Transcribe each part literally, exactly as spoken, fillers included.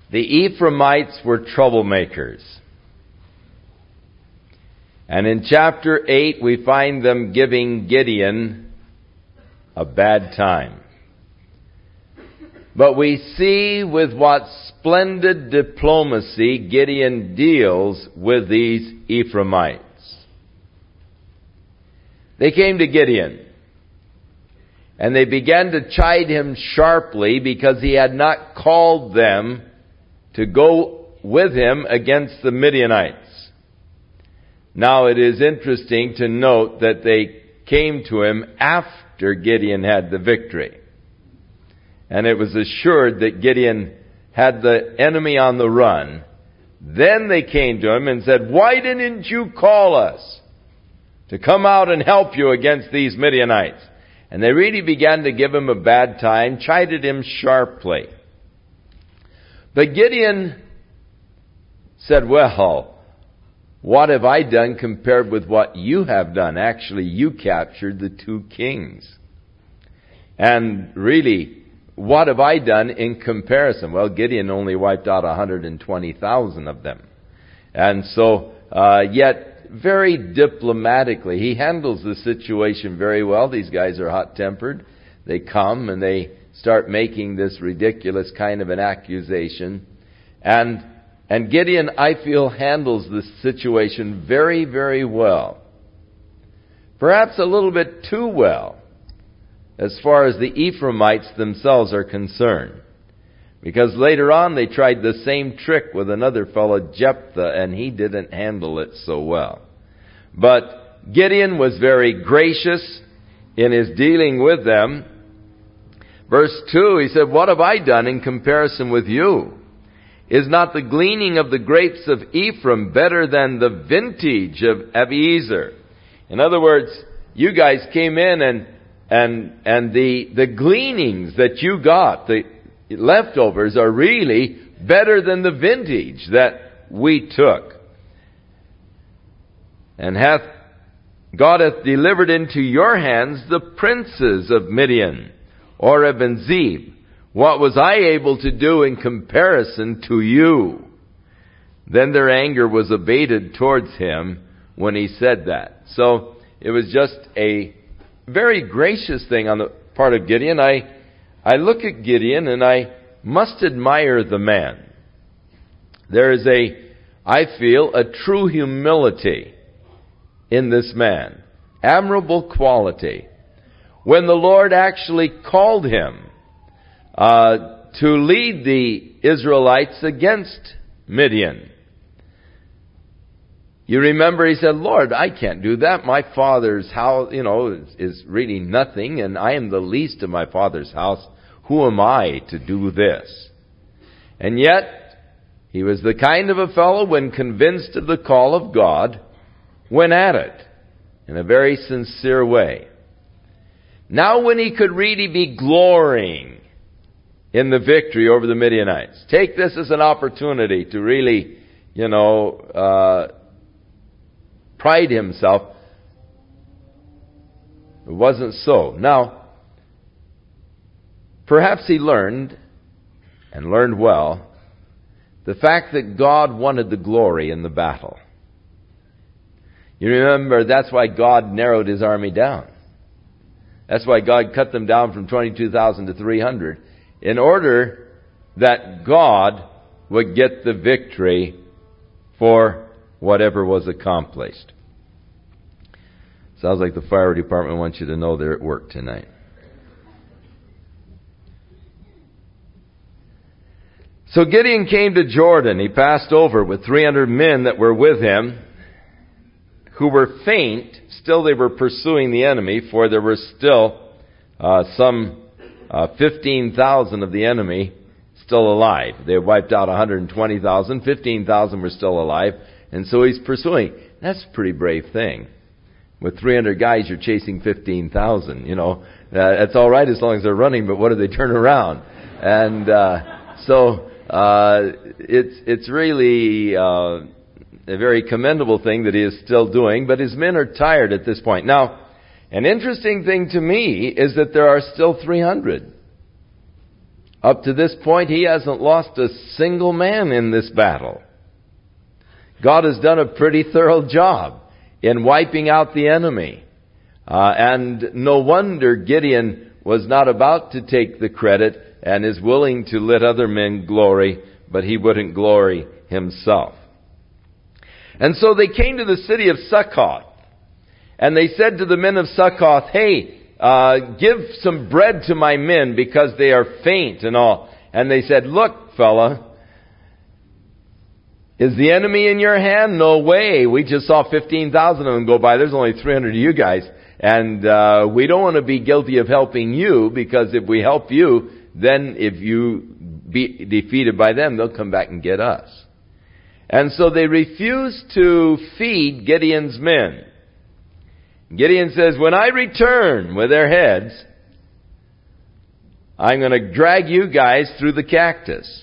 The Ephraimites were troublemakers. And in chapter eight, we find them giving Gideon a bad time. But we see with what splendid diplomacy Gideon deals with these Ephraimites. They came to Gideon, and they began to chide him sharply because he had not called them to go with him against the Midianites. Now it is interesting to note that they came to him after Gideon had the victory. And it was assured that Gideon had the enemy on the run. Then they came to him and said, "Why didn't you call us to come out and help you against these Midianites?" And they really began to give him a bad time, chided him sharply. But Gideon said, "Well, what have I done compared with what you have done? Actually, you captured the two kings. And really, what have I done in comparison?" Well, Gideon only wiped out one hundred twenty thousand of them. And so, uh, yet, very diplomatically, he handles the situation very well. These guys are hot-tempered. They come and they start making this ridiculous kind of an accusation. And And Gideon, I feel, handles the situation very, very well. Perhaps a little bit too well, as far as the Ephraimites themselves are concerned. Because later on they tried the same trick with another fellow, Jephthah, and he didn't handle it so well. But Gideon was very gracious in his dealing with them. Verse two, he said, "What have I done in comparison with you? Is not the gleaning of the grapes of Ephraim better than the vintage of Abiezer?" In other words, you guys came in and and and the the gleanings that you got, the leftovers, are really better than the vintage that we took. And hath God hath delivered into your hands the princes of Midian, Oreb and Zeb. What was I able to do in comparison to you? Then their anger was abated towards him when he said that. So it was just a very gracious thing on the part of Gideon. I, I look at Gideon and I must admire the man. There is a, I feel, a true humility in this man. Admirable quality. When the Lord actually called him Uh, to lead the Israelites against Midian. You remember he said, "Lord, I can't do that. My father's house, you know, is, is really nothing, and I am the least of my father's house. Who am I to do this?" And yet, he was the kind of a fellow, when convinced of the call of God, went at it in a very sincere way. Now when he could really be glorying in the victory over the Midianites, take this as an opportunity to really, you know, uh, pride himself. It wasn't so. Now, perhaps he learned, and learned well, the fact that God wanted the glory in the battle. You remember, that's why God narrowed his army down. That's why God cut them down from twenty-two thousand to three hundred. In order that God would get the victory for whatever was accomplished. Sounds like the fire department wants you to know they're at work tonight. So Gideon came to Jordan. He passed over with three hundred men that were with him, who were faint. Still they were pursuing the enemy, for there were still uh, some uh, fifteen thousand of the enemy still alive. They had wiped out one hundred twenty thousand. fifteen thousand were still alive. And so he's pursuing. That's a pretty brave thing. With three hundred guys, you're chasing fifteen thousand. You know, uh, that's all right as long as they're running, but what do they turn around? And uh, so uh, it's it's really uh, a very commendable thing that he is still doing, but his men are tired at this point. Now, an interesting thing to me is that there are still three hundred Up to this point, he hasn't lost a single man in this battle. God has done a pretty thorough job in wiping out the enemy. Uh, and no wonder Gideon was not about to take the credit and is willing to let other men glory, but he wouldn't glory himself. And so they came to the city of Succoth, and they said to the men of Succoth, hey, uh, give some bread to my men because they are faint and all. And they said, look, fella, is the enemy in your hand? No way. We just saw fifteen thousand of them go by. There's only three hundred of you guys. And uh, we don't want to be guilty of helping you, because if we help you, then if you be defeated by them, they'll come back and get us. And so they refused to feed Gideon's men. Gideon says, when I return with their heads, I'm going to drag you guys through the cactus.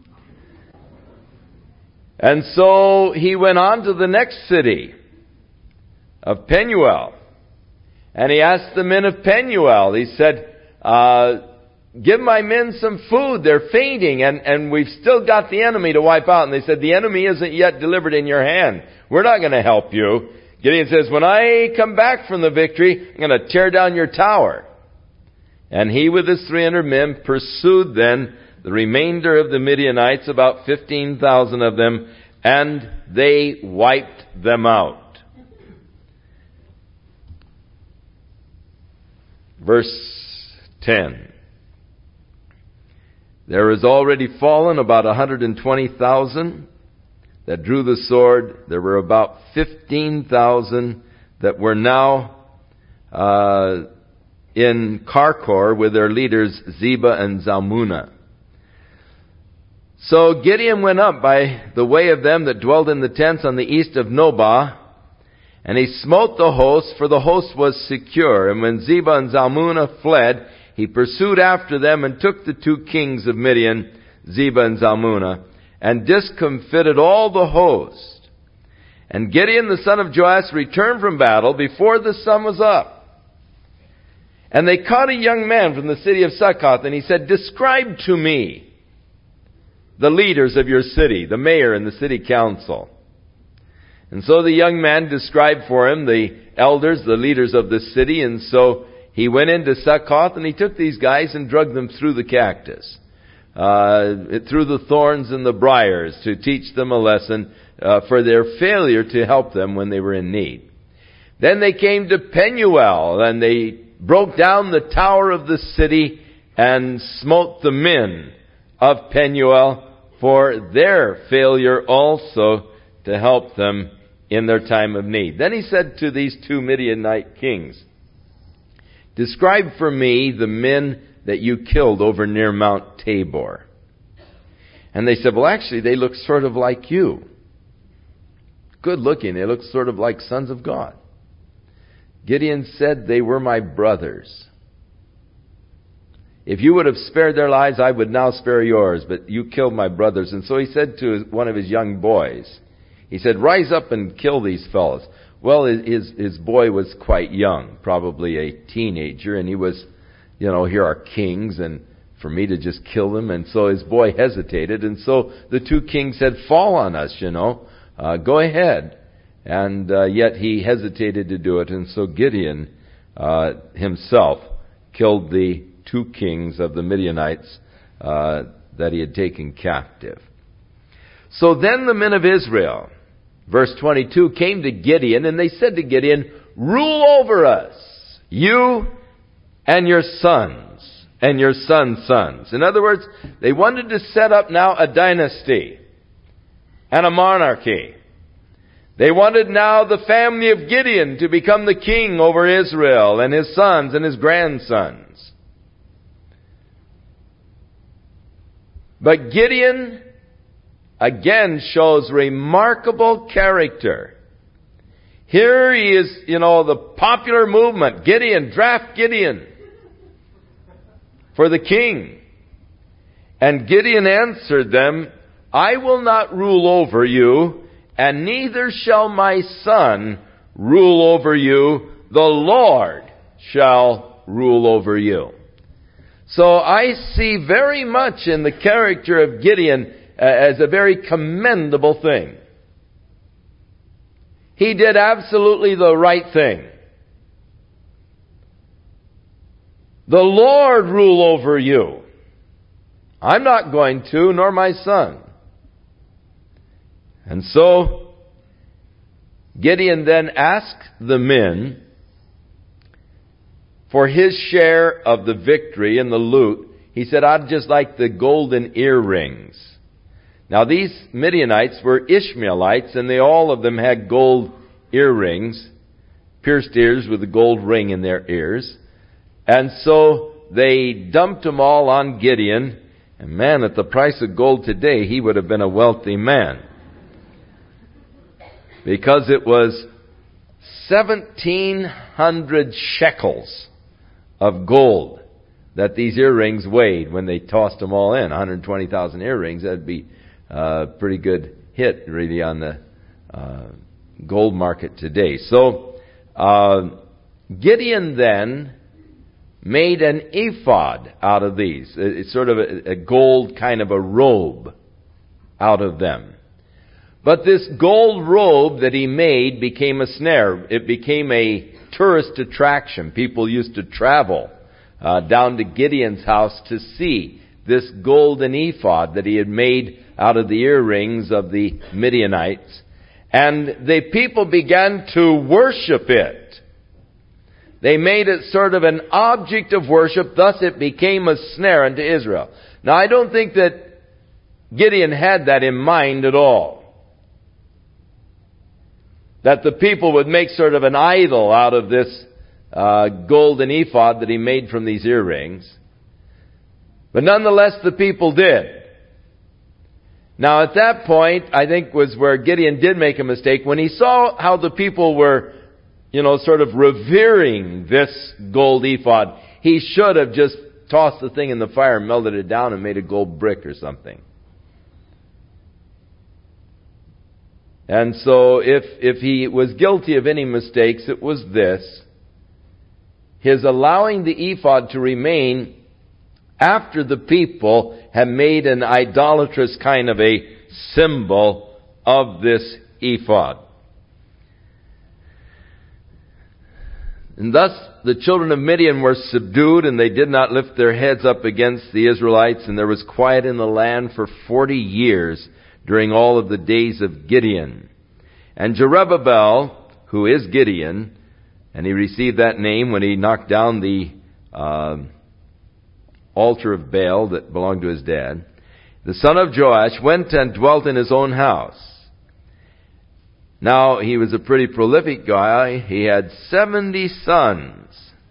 And so he went on to the next city of Penuel. And he asked the men of Penuel, he said, uh, give my men some food. They're fainting, and, and we've still got the enemy to wipe out. And they said, the enemy isn't yet delivered in your hand. We're not going to help you. Gideon says, when I come back from the victory, I'm going to tear down your tower. And he with his three hundred men pursued then the remainder of the Midianites, about fifteen thousand of them, and they wiped them out. Verse ten. There is already fallen about one hundred twenty thousand that drew the sword. There were about fifteen thousand that were now uh, in Karkor with their leaders Zebah and Zalmunna. So Gideon went up by the way of them that dwelt in the tents on the east of Nobah, and he smote the host, for the host was secure. And when Zebah and Zalmunna fled, he pursued after them and took the two kings of Midian, Zebah and Zalmunna, and discomfited all the host. And Gideon the son of Joash returned from battle before the sun was up. And they caught a young man from the city of Succoth, and he said, describe to me the leaders of your city, the mayor and the city council. And so the young man described for him the elders, the leaders of the city, and so he went into Succoth and he took these guys and dragged them through the cactus, uh, through the thorns and the briars, to teach them a lesson uh, for their failure to help them when they were in need. Then they came to Penuel, and they broke down the tower of the city and smote the men of Penuel for their failure also to help them in their time of need. Then he said to these two Midianite kings, describe for me the men that you killed over near Mount Tabor. And they said, well, actually, they look sort of like you. Good looking. They look sort of like sons of God. Gideon said, they were my brothers. If you would have spared their lives, I would now spare yours, but you killed my brothers. And so he said to one of his young boys, he said, rise up and kill these fellows. Well, his, his boy was quite young, probably a teenager, and he was, you know, here are kings, and for me to just kill them. And so his boy hesitated, and so the two kings said, fall on us, you know, uh, go ahead. And uh, yet he hesitated to do it, and so Gideon uh, himself killed the two kings of the Midianites uh, that he had taken captive. So then the men of Israel, verse twenty-two, came to Gideon, and they said to Gideon, rule over us, you and your sons, and your sons' sons. In other words, they wanted to set up now a dynasty and a monarchy. They wanted now the family of Gideon to become the king over Israel, and his sons and his grandsons. But Gideon again shows remarkable character. Here he is, you know, the popular movement. Gideon, draft Gideon for the king. And Gideon answered them, I will not rule over you, and neither shall my son rule over you. The Lord shall rule over you. So I see very much in the character of Gideon uh, as a very commendable thing. He did absolutely the right thing. The Lord rule over you. I'm not going to, nor my son. And so, Gideon then asked the men for his share of the victory and the loot. He said, I'd just like the golden earrings. Now these Midianites were Ishmaelites, and they all of them had gold earrings, pierced ears with a gold ring in their ears. And so they dumped them all on Gideon. And man, at the price of gold today, he would have been a wealthy man. Because it was seventeen hundred shekels of gold that these earrings weighed when they tossed them all in. one hundred twenty thousand earrings, that'd be a pretty good hit really on the uh, gold market today. So uh, Gideon then made an ephod out of these. It's sort of a, a gold kind of a robe out of them. But this gold robe that he made became a snare. It became a tourist attraction. People used to travel uh, down to Gideon's house to see this golden ephod that he had made out of the earrings of the Midianites. And the people began to worship it. They made it sort of an object of worship, thus it became a snare unto Israel. Now I don't think that Gideon had that in mind at all. That the people would make sort of an idol out of this uh, golden ephod that he made from these earrings. But nonetheless, the people did. Now at that point, I think was where Gideon did make a mistake. When he saw how the people were, you know, sort of revering this gold ephod, he should have just tossed the thing in the fire, melted it down, and made a gold brick or something. And so if, if he was guilty of any mistakes, it was this. His allowing the ephod to remain after the people had made an idolatrous kind of a symbol of this ephod. And thus the children of Midian were subdued, and they did not lift their heads up against the Israelites, and there was quiet in the land for forty years during all of the days of Gideon. And Jerubbaal, who is Gideon, and he received that name when he knocked down the uh, altar of Baal that belonged to his dad, the son of Joash, went and dwelt in his own house. Now, he was a pretty prolific guy. He had seventy sons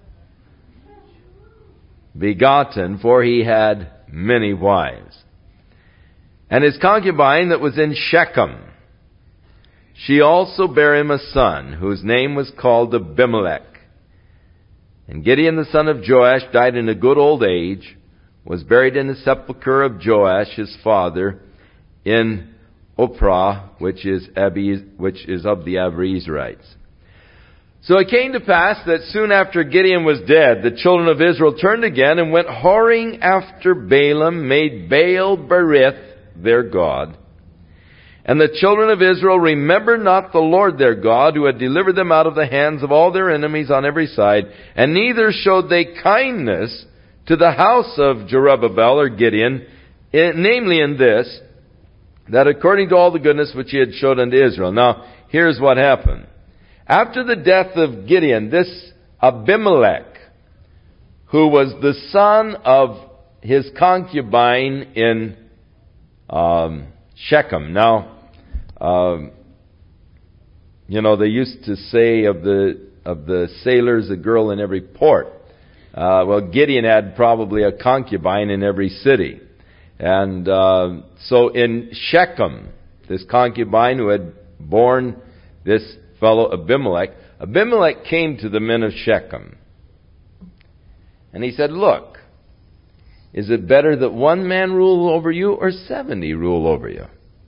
begotten, for he had many wives. And his concubine that was in Shechem, she also bare him a son, whose name was called Abimelech. And Gideon the son of Joash died in a good old age, was buried in the sepulchre of Joash his father in Ophrah, which is Abi, which is of the Abiezrites. So it came to pass that soon after Gideon was dead, the children of Israel turned again and went whoring after Balaam, made Baal Berith their god. And the children of Israel remembered not the Lord their God, who had delivered them out of the hands of all their enemies on every side, and neither showed they kindness to the house of Jerubbaal or Gideon, namely in this, that according to all the goodness which he had showed unto Israel. Now, here's what happened. After the death of Gideon, this Abimelech, who was the son of his concubine in um, Shechem. Now, um, you know, they used to say of the of the sailors, a girl in every port. Uh, well, Gideon had probably a concubine in every city. And uh, so in Shechem, this concubine who had borne this fellow Abimelech, Abimelech came to the men of Shechem. And he said, look, is it better that one man rule over you or seventy rule over you?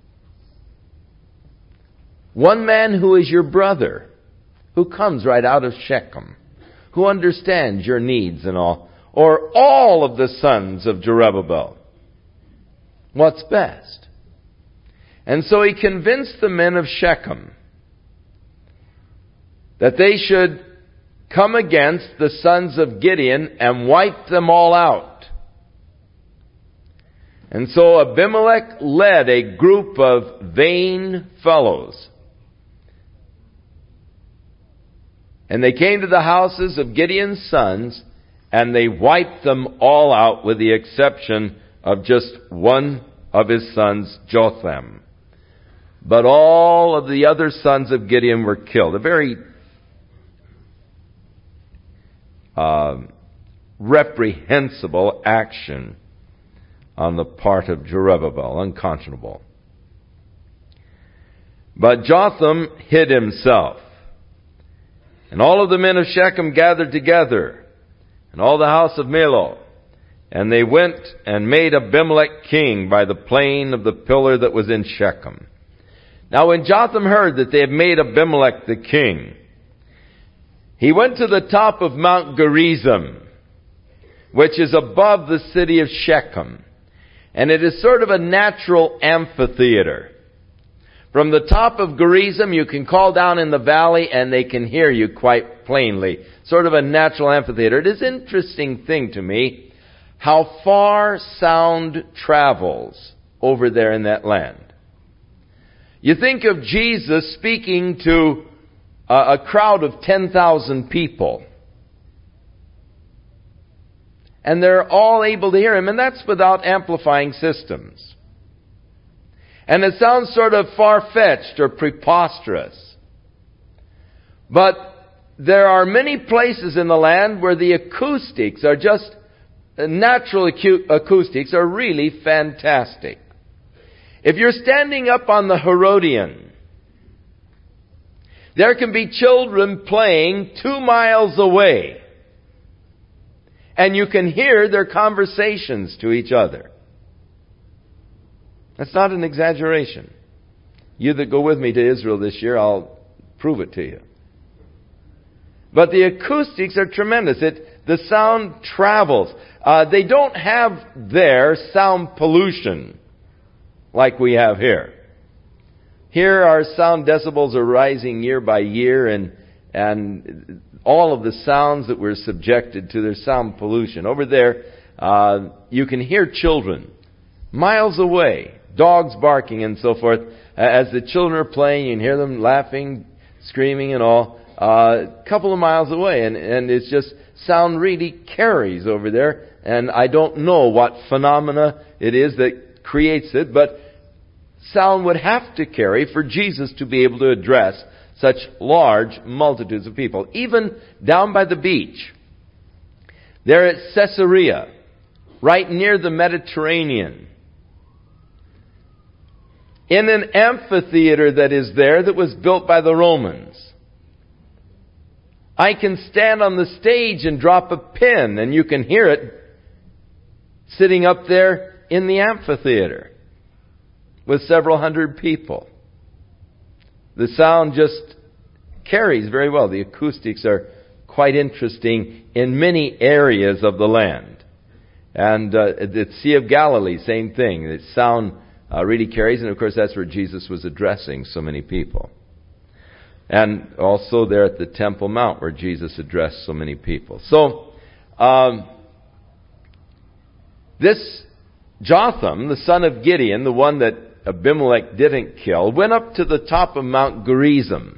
One man who is your brother, who comes right out of Shechem, who understands your needs and all. or all of the sons of Jerubbaal? What's best? And so he convinced the men of Shechem that they should come against the sons of Gideon and wipe them all out. And so Abimelech led a group of vain fellows. And they came to the houses of Gideon's sons, and they wiped them all out with the exception of just one of his sons, Jotham. But all of the other sons of Gideon were killed. A very uh, reprehensible action on the part of Jerubbaal, unconscionable. But Jotham hid himself. And all of the men of Shechem gathered together, and all the house of Millo, and they went and made Abimelech king by the plain of the pillar that was in Shechem. Now when Jotham heard that they had made Abimelech the king, he went to the top of Mount Gerizim, which is above the city of Shechem. And it is sort of a natural amphitheater. From the top of Gerizim, you can call down in the valley and they can hear you quite plainly. Sort of a natural amphitheater. It is an interesting thing to me how far sound travels over there in that land. You think of Jesus speaking to a, a crowd of ten thousand people. And they're all able to hear him, and that's without amplifying systems. And it sounds sort of far-fetched or preposterous. But there are many places in the land where the acoustics are just, natural acu- acoustics are really fantastic. If you're standing up on the Herodian, there can be children playing two miles away. And you can hear their conversations to each other. That's not an exaggeration. You that go with me to Israel this year, I'll prove it to you. But the acoustics are tremendous. It, the sound travels. Uh, they don't have there sound pollution like we have here. Here our sound decibels are rising year by year, and and all of the sounds that we're subjected to, there's sound pollution. Over there, uh, you can hear children miles away, dogs barking and so forth. As the children are playing, you can hear them laughing, screaming and all, uh, a couple of miles away. And, and it's just, sound really carries over there. And I don't know what phenomena it is that creates it, but sound would have to carry for Jesus to be able to address such large multitudes of people. Even down by the beach, there at Caesarea, right near the Mediterranean, in an amphitheater that is there that was built by the Romans, I can stand on the stage and drop a pin and you can hear it sitting up there in the amphitheater with several hundred people. The sound just carries very well. The acoustics are quite interesting in many areas of the land. And uh, the Sea of Galilee, same thing. The sound uh, really carries, and of course that's where Jesus was addressing so many people. And also there at the Temple Mount where Jesus addressed so many people. So, um, this Jotham, the son of Gideon, the one that Abimelech didn't kill, went up to the top of Mount Gerizim.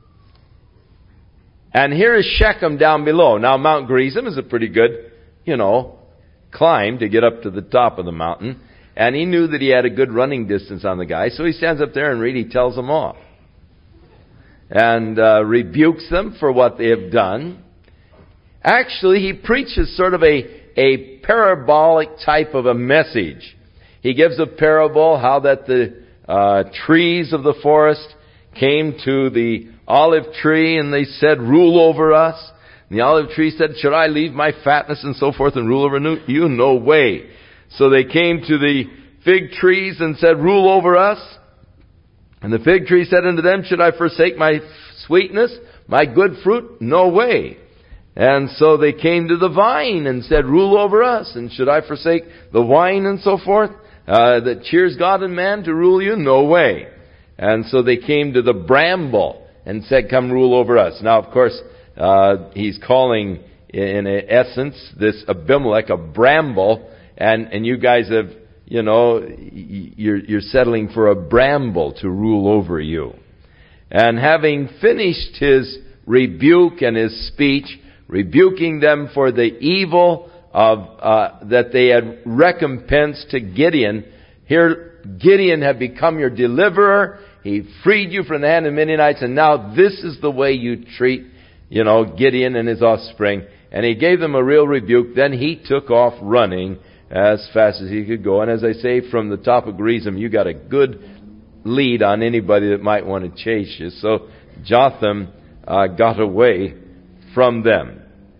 And here is Shechem down below. Now Mount Gerizim is a pretty good, you know, climb to get up to the top of the mountain. And he knew that he had a good running distance on the guy, so he stands up there and really tells them off. And uh, rebukes them for what they have done. Actually, he preaches sort of a, a parabolic type of a message. He gives a parable how that the uh, trees of the forest came to the olive tree and they said, "Rule over us." And the olive tree said, "Should I leave my fatness and so forth and rule over you? No way." So they came to the fig trees and said, "Rule over us." And the fig tree said unto them, "Should I forsake my sweetness, my good fruit? No way." And so they came to the vine and said, rule over us. And should I forsake the wine and so forth? Uh, that cheers God and man to rule you? No way. And so they came to the bramble and said, come rule over us. Now, of course, uh, he's calling, in essence, this Abimelech a bramble. And, and you guys have, you know, you're, you're settling for a bramble to rule over you. And having finished his rebuke and his speech, rebuking them for the evil of uh, that they had recompensed to Gideon. Here, Gideon had become your deliverer. He freed you from the hand of the Midianites, and now this is the way you treat, you know, Gideon and his offspring. And he gave them a real rebuke. Then he took off running as fast as he could go. And as I say, from the top of Gerizim, you got a good lead on anybody that might want to chase you. So Jotham uh, got away from them.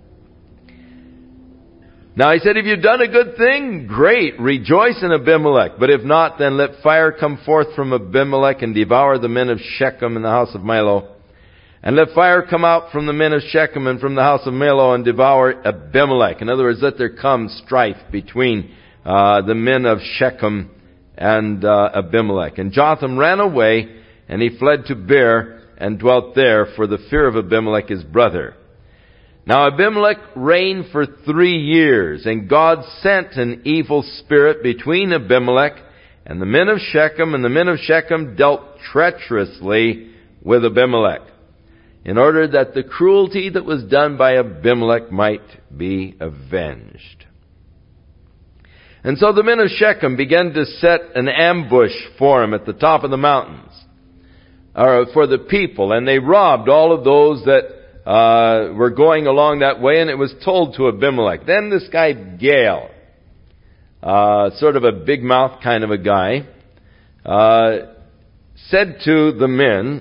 Now he said, if you've done a good thing, great, rejoice in Abimelech. But if not, then let fire come forth from Abimelech and devour the men of Shechem and the house of Milo. And let fire come out from the men of Shechem and from the house of Milo and devour Abimelech. In other words, let there come strife between uh, the men of Shechem and uh, Abimelech. And Jotham ran away, and he fled to Beer and dwelt there for the fear of Abimelech his brother. Now Abimelech reigned for three years, and God sent an evil spirit between Abimelech and the men of Shechem, and the men of Shechem dealt treacherously with Abimelech, in order that the cruelty that was done by Abimelech might be avenged. And so the men of Shechem began to set an ambush for him at the top of the mountains, or for the people, and they robbed all of those that Uh, were going along that way, and it was told to Abimelech. Then this guy Gaal, uh, sort of a big mouth kind of a guy, uh, said to the men,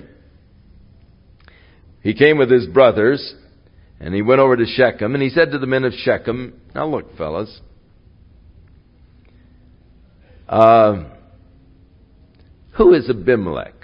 he came with his brothers, and he went over to Shechem, and he said to the men of Shechem, now look, fellas, uh, who is Abimelech?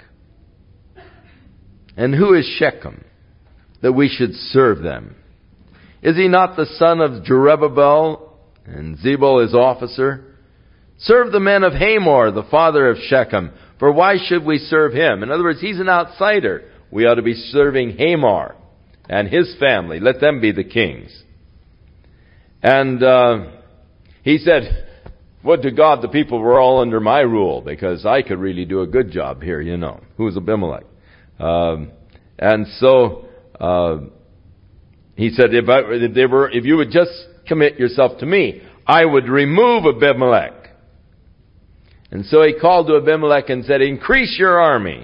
And who is Shechem, that we should serve them? Is he not the son of Jerubbaal, and Zebul his officer? Serve the men of Hamor, the father of Shechem, for why should we serve him? In other words, he's an outsider. We ought to be serving Hamor and his family. Let them be the kings. And uh, he said, would to God the people were all under my rule, because I could really do a good job here, you know. Who's Abimelech? Um, and so Uh, he said, if, I, if, they were, if you would just commit yourself to me, I would remove Abimelech. And so he called to Abimelech and said, increase your army.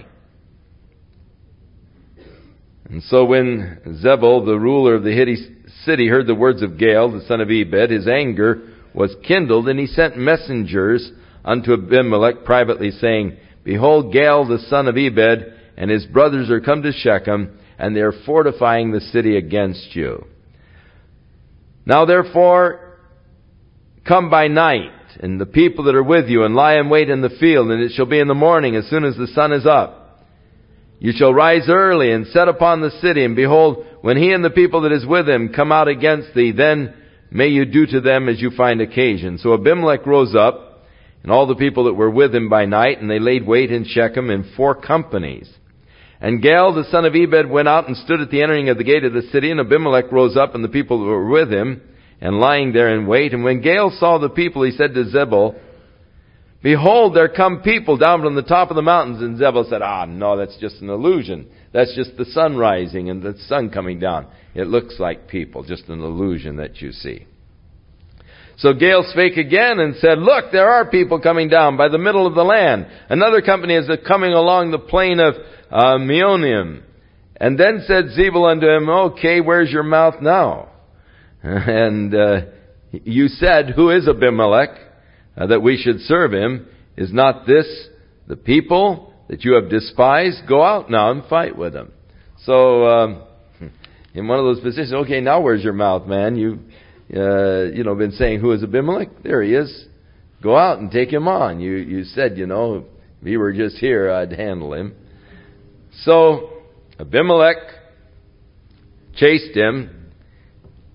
And so when Zebul, the ruler of the Hittite city, heard the words of Gaal, the son of Ebed, his anger was kindled, and he sent messengers unto Abimelech privately, saying, behold, Gaal, the son of Ebed, and his brothers are come to Shechem, and they are fortifying the city against you. Now therefore, come by night, and the people that are with you, and lie in wait in the field, and it shall be in the morning, as soon as the sun is up. You shall rise early, and set upon the city, and behold, when he and the people that is with him come out against thee, then may you do to them as you find occasion. So Abimelech rose up, and all the people that were with him by night, and they laid wait in Shechem in four companies. And Gaal, the son of Ebed, went out and stood at the entering of the gate of the city, and Abimelech rose up, and the people that were with him, and lying there in wait. And when Gaal saw the people, he said to Zebul, behold, there come people down from the top of the mountains. And Zebul said, ah, no, that's just an illusion. That's just the sun rising and the sun coming down. It looks like people, just an illusion that you see. So Gaal spake again and said, look, there are people coming down by the middle of the land. Another company is coming along the plain of uh, Meonim. And then said Zebul unto him, okay, where's your mouth now? And uh, you said, who is Abimelech, uh, that we should serve him? Is not this the people that you have despised? Go out now and fight with them. So, um, in one of those positions, okay, now where's your mouth, man? You, uh, you know, been saying, who is Abimelech? There he is. Go out and take him on. You, you said, you know, if he were just here, I'd handle him. So, Abimelech chased him,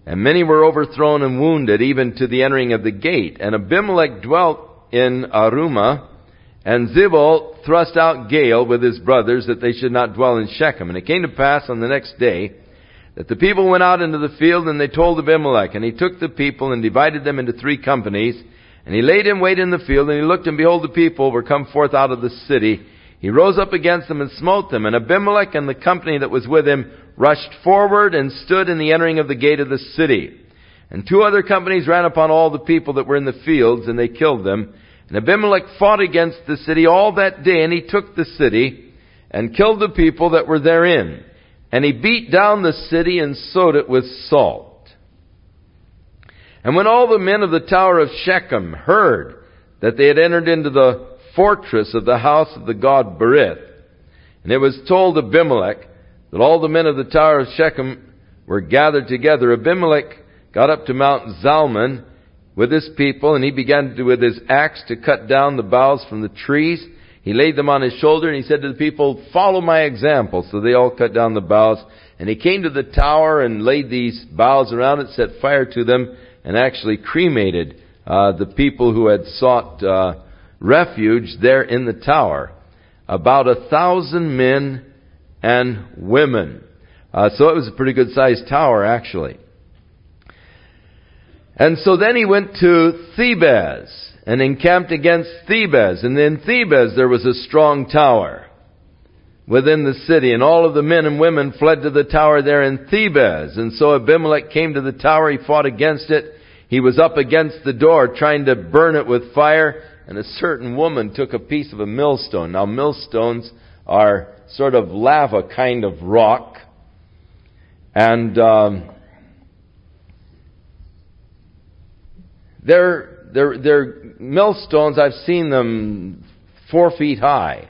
And many were overthrown and wounded, even to the entering of the gate. And Abimelech dwelt in Arumah, and Zebul thrust out Gaal with his brothers, that they should not dwell in Shechem. And it came to pass on the next day, that the people went out into the field, and they told Abimelech. And he took the people, and divided them into three companies. And he laid in wait in the field, and he looked, and behold, the people were come forth out of the city. He rose up against them and smote them. And Abimelech and the company that was with him rushed forward and stood in the entering of the gate of the city. And two other companies ran upon all the people that were in the fields, and they killed them. And Abimelech fought against the city all that day, and he took the city and killed the people that were therein. And he beat down the city and sowed it with salt. And when all the men of the tower of Shechem heard that they had entered into the fortress of the house of the god Berith, and it was told Abimelech that all the men of the tower of Shechem were gathered together, Abimelech got up to Mount Zalmon with his people, and he began to, with his axe to cut down the boughs from the trees. He laid them on his shoulder, and he said to the people, "Follow my example." So they all cut down the boughs. And he came to the tower and laid these boughs around it, set fire to them, and actually cremated uh, the people who had sought uh, refuge there in the tower. About a thousand men and women. Uh, so it was a pretty good-sized tower, actually. And so then he went to Thebez and encamped against Thebez. And in Thebez there was a strong tower within the city. And all of the men and women fled to the tower there in Thebez. And so Abimelech came to the tower. He fought against it. He was up against the door trying to burn it with fire. And a certain woman took a piece of a millstone. Now millstones are sort of lava kind of rock. And um, they're, they're, they're millstones, I've seen them four feet high.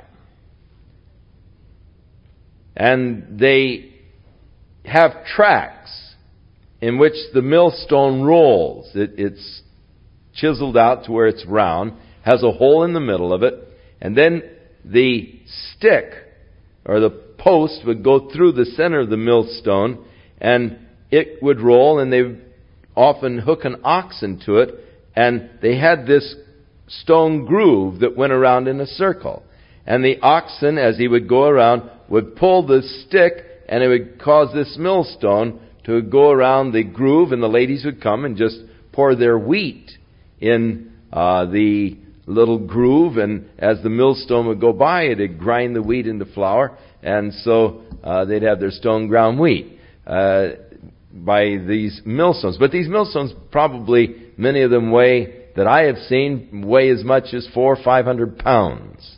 And they have tracks in which the millstone rolls. It, it's chiseled out to where it's round, has a hole in the middle of it, and then the stick or the post would go through the center of the millstone, and it would roll, and they would often hook an ox into it, and they had this stone groove that went around in a circle. And the oxen, as he would go around, would pull the stick, and it would cause this millstone to go around the groove, and the ladies would come and just pour their wheat in uh, the little groove, and as the millstone would go by, it would grind the wheat into flour, and so uh, they'd have their stone ground wheat uh, by these millstones. But these millstones, probably many of them weigh, that I have seen, weigh as much as four or five hundred pounds.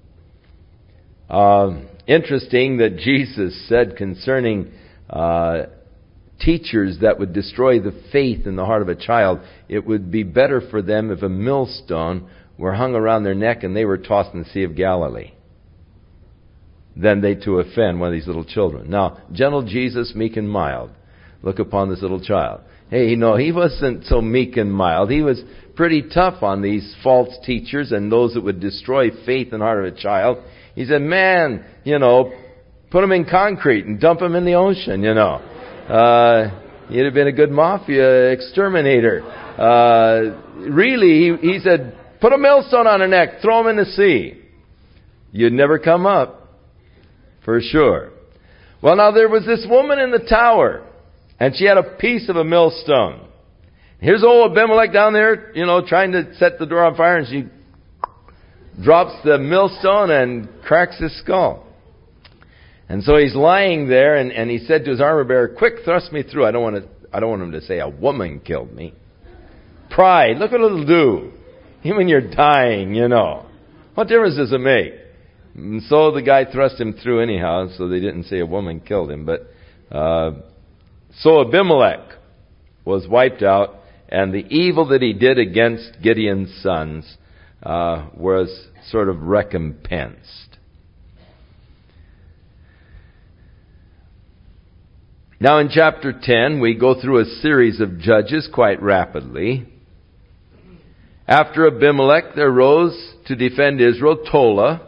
Uh, interesting that Jesus said concerning uh, teachers that would destroy the faith in the heart of a child, it would be better for them if a millstone were hung around their neck and they were tossed in the Sea of Galilee than they to offend one of these little children. Now, gentle Jesus, meek and mild, look upon this little child. Hey, no, he wasn't so meek and mild. He was pretty tough on these false teachers and those that would destroy faith in the heart of a child. He said, man, you know, put him in concrete and dump him in the ocean, you know. Uh, he'd have been a good mafia exterminator. Uh, really, he, he said, put a millstone on her neck, throw him in the sea. You'd never come up, for sure. Well, now there was this woman in the tower, and she had a piece of a millstone. Here's old Abimelech down there, you know, trying to set the door on fire, and she drops the millstone and cracks his skull. And so he's lying there, and, and he said to his armor bearer, quick, thrust me through. I don't want to, I don't want him to say a woman killed me. Pride, look what it'll do. Even when you're dying, you know. What difference does it make? And so the guy thrust him through anyhow, so they didn't say a woman killed him. But uh, so Abimelech was wiped out, and the evil that he did against Gideon's sons uh, was sort of recompensed. Now in chapter ten, we go through a series of judges quite rapidly. After Abimelech, there rose to defend Israel Tola,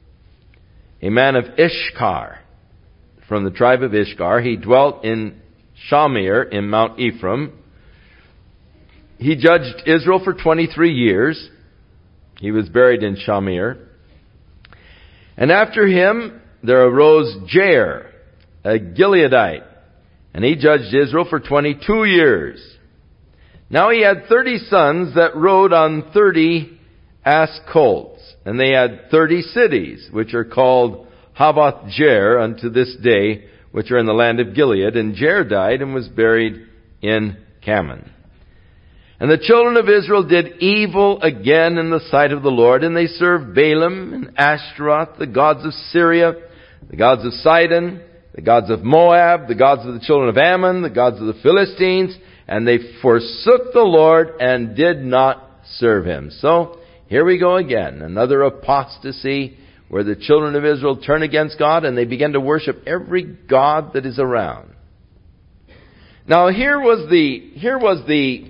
a man of Ishkar, from the tribe of Ishkar. He dwelt in Shamir in Mount Ephraim. He judged Israel for twenty-three years. He was buried in Shamir. And after him, there arose Jair, a Gileadite, and he judged Israel for twenty-two years. Now he had thirty sons that rode on thirty ass colts, and they had thirty cities, which are called Havoth Jair unto this day, which are in the land of Gilead. And Jair died and was buried in Kaman. And the children of Israel did evil again in the sight of the Lord, and they served Balaam and Ashtaroth, the gods of Syria, the gods of Sidon, the gods of Moab, the gods of the children of Ammon, the gods of the Philistines, and they forsook the Lord and did not serve Him. So, here we go again, another apostasy where the children of Israel turn against God and they begin to worship every god that is around. Now, here was the, here was the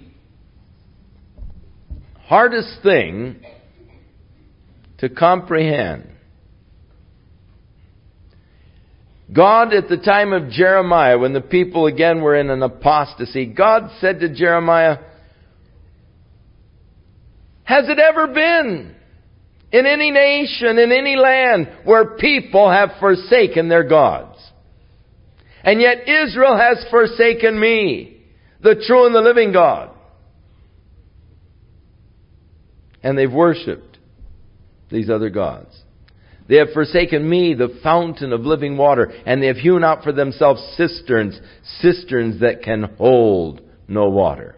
hardest thing to comprehend. God, at the time of Jeremiah, when the people again were in an apostasy, God said to Jeremiah, has it ever been in any nation, in any land, where people have forsaken their gods? And yet Israel has forsaken me, the true and the living God. And they've worshipped these other gods. They have forsaken me, the fountain of living water, and they have hewn out for themselves cisterns, cisterns that can hold no water.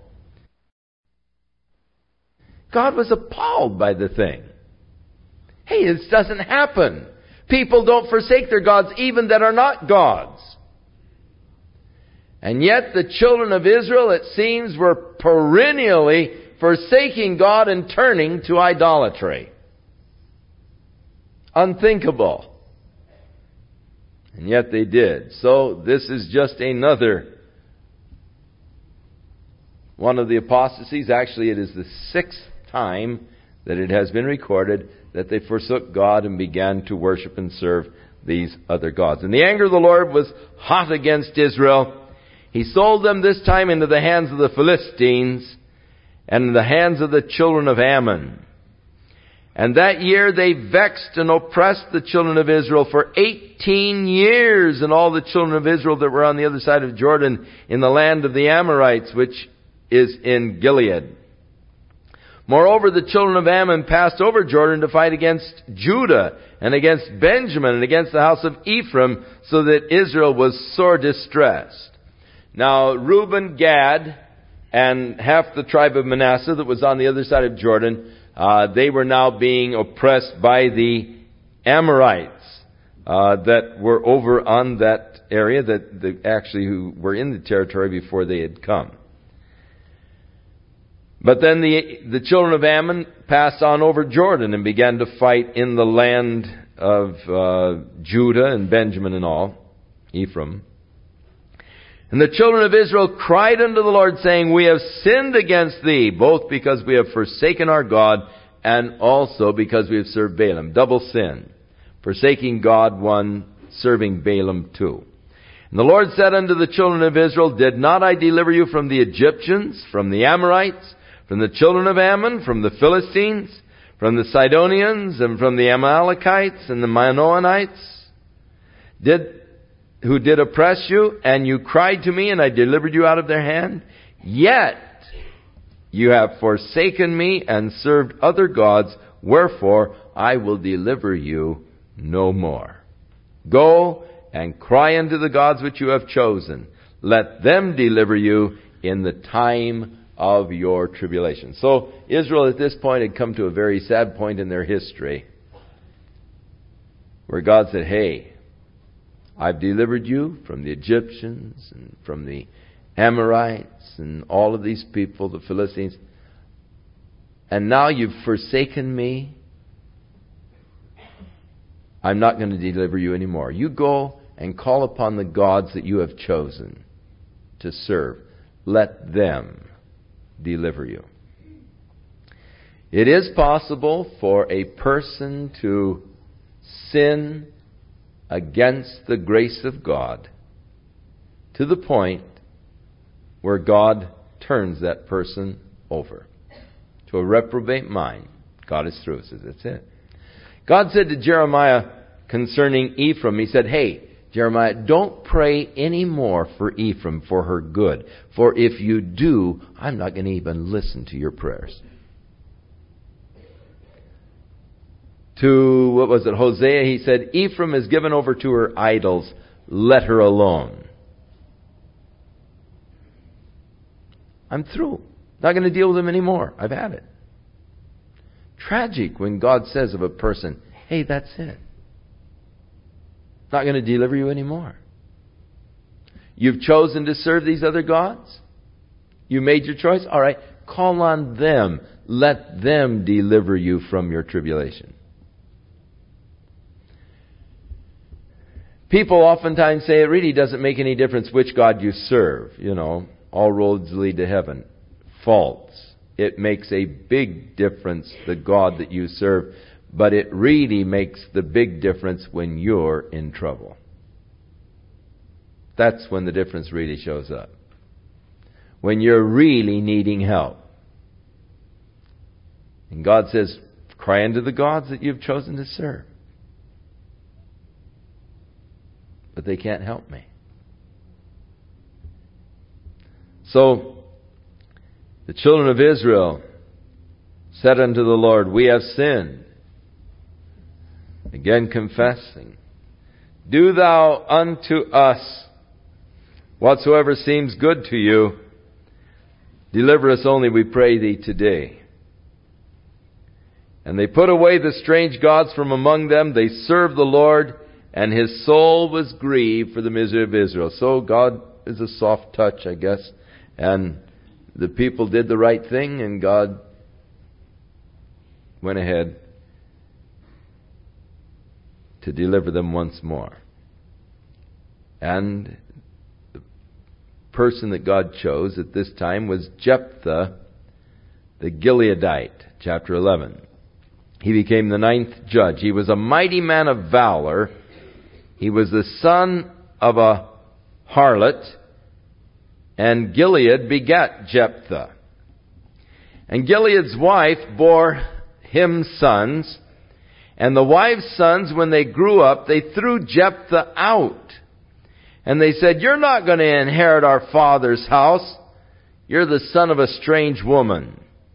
God was appalled by the thing. Hey, this doesn't happen. People don't forsake their gods, even that are not gods. And yet the children of Israel, it seems, were perennially forsaking God and turning to idolatry. Unthinkable. And yet they did. So this is just another one of the apostasies. Actually, it is the sixth time that it has been recorded that they forsook God and began to worship and serve these other gods. And the anger of the Lord was hot against Israel. He sold them this time into the hands of the Philistines and in the hands of the children of Ammon. And that year they vexed and oppressed the children of Israel for eighteen years, and all the children of Israel that were on the other side of Jordan in the land of the Amorites, which is in Gilead. Moreover, the children of Ammon passed over Jordan to fight against Judah and against Benjamin and against the house of Ephraim, so that Israel was sore distressed. Now, Reuben, Gad, and half the tribe of Manasseh that was on the other side of Jordan, uh, they were now being oppressed by the Amorites uh, that were over on that area, that the, actually who were in the territory before they had come. But then the the children of Ammon passed on over Jordan and began to fight in the land of uh, Judah and Benjamin and all, Ephraim. And the children of Israel cried unto the Lord, saying, we have sinned against thee, both because we have forsaken our God, and also because we have served Balaam. Double sin. Forsaking God one, serving Balaam two. And the Lord said unto the children of Israel, did not I deliver you from the Egyptians, from the Amorites, from the children of Ammon, from the Philistines, from the Sidonians, and from the Amalekites, and the Manoanites? Did who did oppress you, and you cried to me, and I delivered you out of their hand? Yet you have forsaken me and served other gods, wherefore I will deliver you no more. Go and cry unto the gods which you have chosen. Let them deliver you in the time of your tribulation. So Israel at this point had come to a very sad point in their history, where God said, hey, I've delivered you from the Egyptians and from the Amorites and all of these people, the Philistines. And now you've forsaken me. I'm not going to deliver you anymore. You go and call upon the gods that you have chosen to serve. Let them deliver you. It is possible for a person to sin against the grace of God to the point where God turns that person over to a reprobate mind. God is through. Says that's it. God said to Jeremiah concerning Ephraim, He said, hey, Jeremiah, don't pray any more for Ephraim for her good. For if you do, I'm not going to even listen to your prayers. To, what was it, Hosea, he said, Ephraim is given over to her idols. Let her alone. I'm through. Not going to deal with them anymore. I've had it. Tragic when God says of a person, hey, that's it. Not going to deliver you anymore. You've chosen to serve these other gods? You made your choice? All right, call on them. Let them deliver you from your tribulation. People oftentimes say it really doesn't make any difference which God you serve. You know, all roads lead to heaven. False. It makes a big difference, the God that you serve. But it really makes the big difference when you're in trouble. That's when the difference really shows up. When you're really needing help. And God says, cry unto the gods that you've chosen to serve. But they can't help me. So, the children of Israel said unto the Lord, we have sinned. Again confessing, do thou unto us whatsoever seems good to you. Deliver us only, we pray thee, today. And they put away the strange gods from among them. They served the Lord, and His soul was grieved for the misery of Israel. So God is a soft touch, I guess. And the people did the right thing, and God went ahead to deliver them once more. And the person that God chose at this time was Jephthah the Gileadite, chapter eleven. He became the ninth judge. He was a mighty man of valor. He was the son of a harlot, and Gilead begat Jephthah. And Gilead's wife bore him sons. And the wives' sons, when they grew up, they threw Jephthah out. And they said, you're not going to inherit our father's house. You're the son of a strange woman.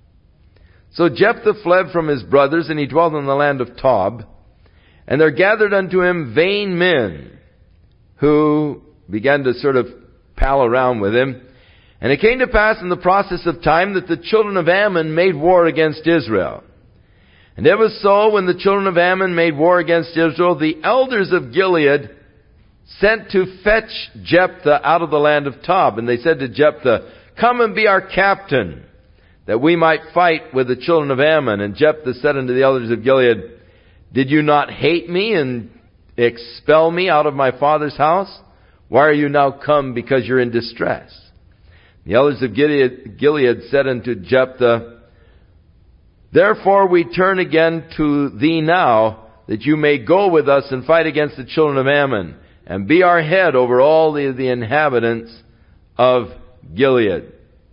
So Jephthah fled from his brothers, and he dwelt in the land of Tob. And there gathered unto him vain men, who began to sort of pal around with him. And it came to pass in the process of time that the children of Ammon made war against Israel. And it was so, when the children of Ammon made war against Israel, the elders of Gilead sent to fetch Jephthah out of the land of Tob. And they said to Jephthah, come and be our captain, that we might fight with the children of Ammon. And Jephthah said unto the elders of Gilead, did you not hate me and expel me out of my father's house? Why are you now come, because you're in distress? The elders of Gilead, Gilead said unto Jephthah, therefore we turn again to thee now, that you may go with us and fight against the children of Ammon, and be our head over all the, the inhabitants of Gilead.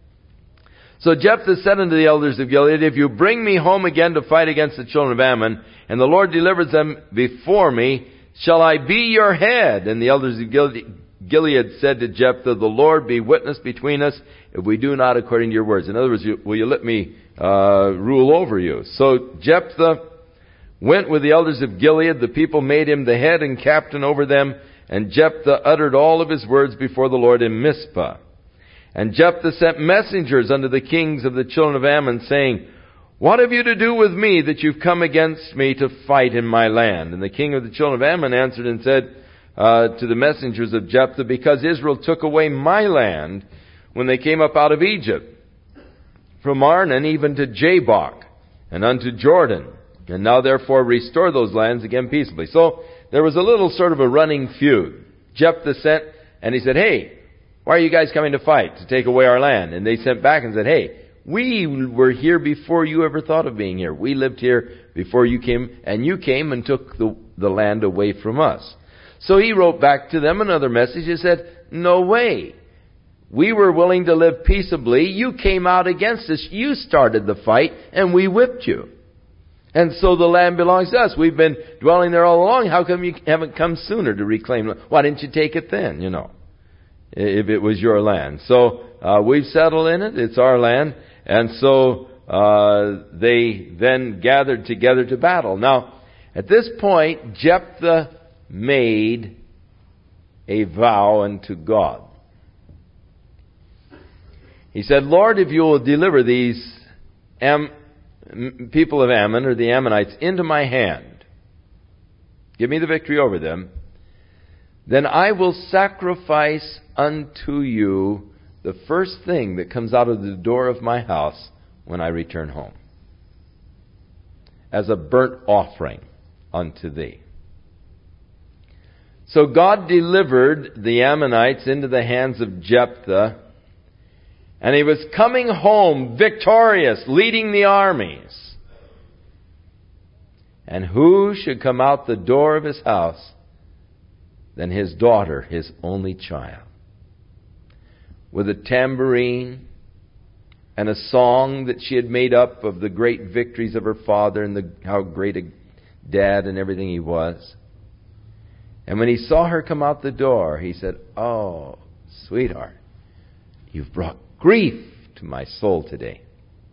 So Jephthah said unto the elders of Gilead, if you bring me home again to fight against the children of Ammon, and the Lord delivers them before me, shall I be your head? And the elders of Gilead said to Jephthah, the Lord be witness between us, if we do not according to your words. In other words, will you let me uh, rule over you? So Jephthah went with the elders of Gilead. The people made him the head and captain over them. And Jephthah uttered all of his words before the Lord in Mizpah. And Jephthah sent messengers unto the kings of the children of Ammon, saying, what have you to do with me, that you've come against me to fight in my land? And the king of the children of Ammon answered and said uh, to the messengers of Jephthah, because Israel took away my land when they came up out of Egypt, from Arnon even to Jabbok, and unto Jordan. And now therefore restore those lands again peaceably. So there was a little sort of a running feud. Jephthah sent, and he said, hey, why are you guys coming to fight, to take away our land? And they sent back and said, hey, we were here before you ever thought of being here. We lived here before you came, and you came and took the, the land away from us. So he wrote back to them another message. He said, no way. We were willing to live peaceably. You came out against us. You started the fight, and we whipped you. And so the land belongs to us. We've been dwelling there all along. How come you haven't come sooner to reclaim it? Why didn't you take it then, you know, if it was your land? So uh, we've settled in it. It's our land. And so uh, they then gathered together to battle. Now, at this point, Jephthah made a vow unto God. He said, Lord, if you will deliver these Am- people of Ammon, or the Ammonites, into my hand, give me the victory over them, then I will sacrifice unto you the first thing that comes out of the door of my house when I return home, as a burnt offering unto thee. So God delivered the Ammonites into the hands of Jephthah, and he was coming home victorious, leading the armies. And who should come out the door of his house than his daughter, his only child, with a tambourine and a song that she had made up of the great victories of her father and the, how great a dad and everything he was. And when he saw her come out the door, he said, oh, sweetheart, you've brought grief to my soul today.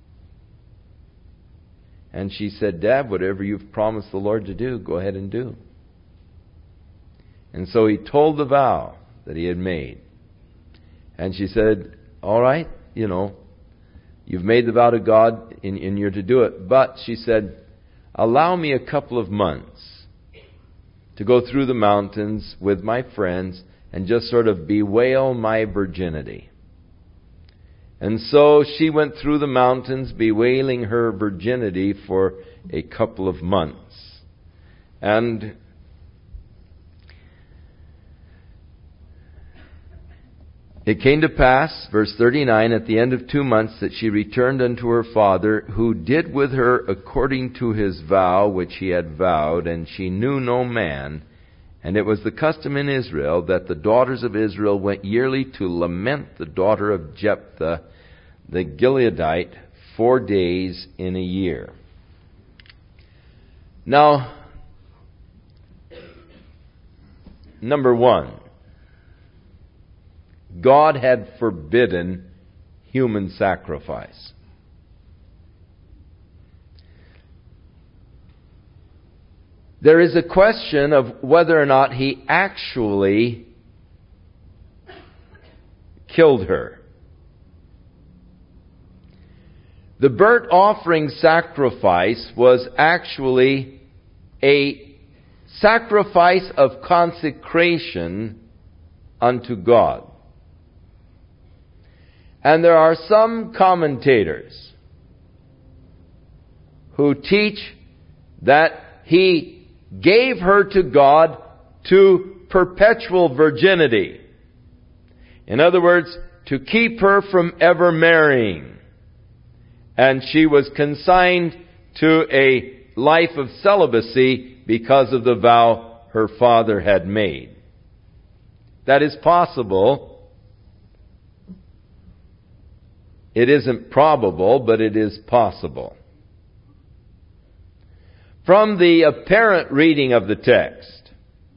And she said, Dad, whatever you've promised the Lord to do, go ahead and do. And so he told the vow that he had made. And she said, all right, you know, you've made the vow to God and, and you're to do it. But, she said, allow me a couple of months to go through the mountains with my friends and just sort of bewail my virginity. And so she went through the mountains bewailing her virginity for a couple of months. And it came to pass, verse thirty-nine, at the end of two months that she returned unto her father, who did with her according to his vow which he had vowed, and she knew no man. And it was the custom in Israel that the daughters of Israel went yearly to lament the daughter of Jephthah, the Gileadite, four days in a year. Now, number one, God had forbidden human sacrifice. There is a question of whether or not he actually killed her. The burnt offering sacrifice was actually a sacrifice of consecration unto God. And there are some commentators who teach that he gave her to God to perpetual virginity. In other words, to keep her from ever marrying. And she was consigned to a life of celibacy because of the vow her father had made. That is possible. It isn't probable, but it is possible. From the apparent reading of the text,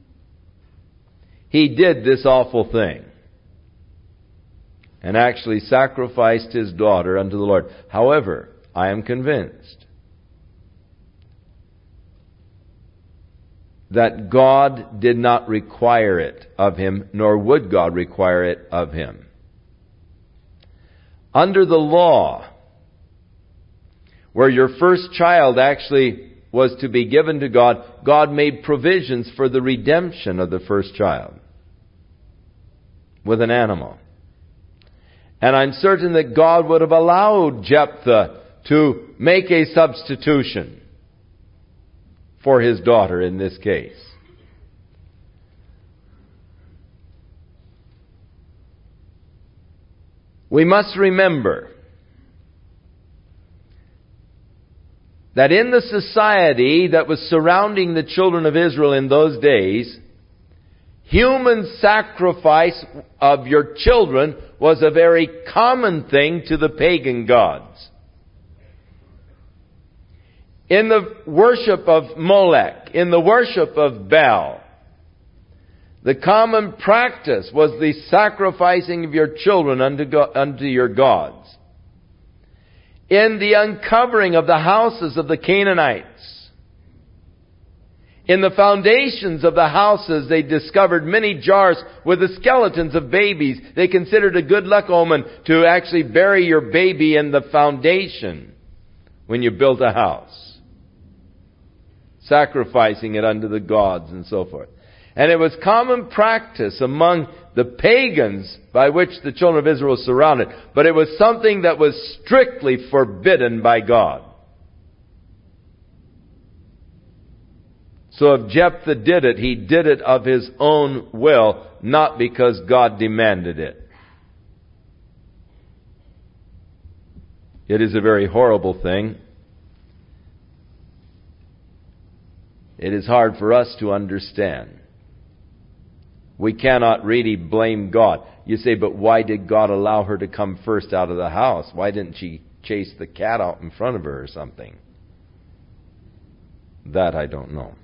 he did this awful thing and actually sacrificed his daughter unto the Lord. However, I am convinced that God did not require it of him, nor would God require it of him. Under the law, where your first child actually was to be given to God, God made provisions for the redemption of the first child with an animal. And I'm certain that God would have allowed Jephthah to make a substitution for his daughter in this case. We must remember that in the society that was surrounding the children of Israel in those days, human sacrifice of your children was a very common thing to the pagan gods. In the worship of Molech, in the worship of Baal, the common practice was the sacrificing of your children unto, go- unto your gods. In the uncovering of the houses of the Canaanites, in the foundations of the houses, they discovered many jars with the skeletons of babies. They considered a good luck omen to actually bury your baby in the foundation when you built a house, sacrificing it unto the gods and so forth. And it was common practice among the pagans by which the children of Israel were surrounded. But it was something that was strictly forbidden by God. So if Jephthah did it, he did it of his own will, not because God demanded it. It is a very horrible thing. It is hard for us to understand. We cannot really blame God. You say, but why did God allow her to come first out of the house? Why didn't she chase the cat out in front of her or something? That I don't know.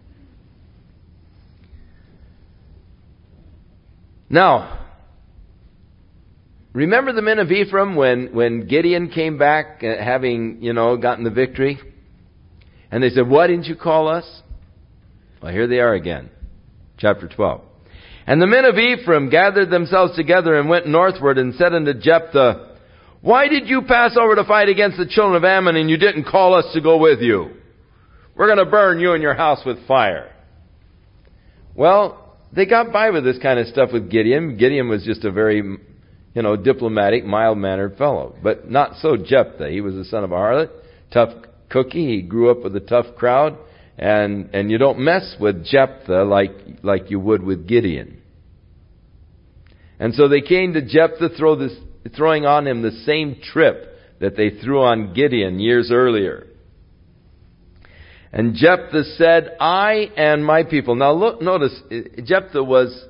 Now, remember the men of Ephraim when, when Gideon came back uh, having, you know, gotten the victory? And they said, why didn't you call us? Well, here they are again. Chapter twelve. And the men of Ephraim gathered themselves together and went northward and said unto Jephthah, why did you pass over to fight against the children of Ammon and you didn't call us to go with you? We're going to burn you and your house with fire. Well, they got by with this kind of stuff with Gideon. Gideon was just a very, you know, diplomatic, mild-mannered fellow. But not so Jephthah. He was the son of a harlot, tough cookie. He grew up with a tough crowd. And, and you don't mess with Jephthah like, like you would with Gideon. And so they came to Jephthah throw this, throwing on him the same trip that they threw on Gideon years earlier. And Jephthah said, I and my people. Now look, notice, Jephthah was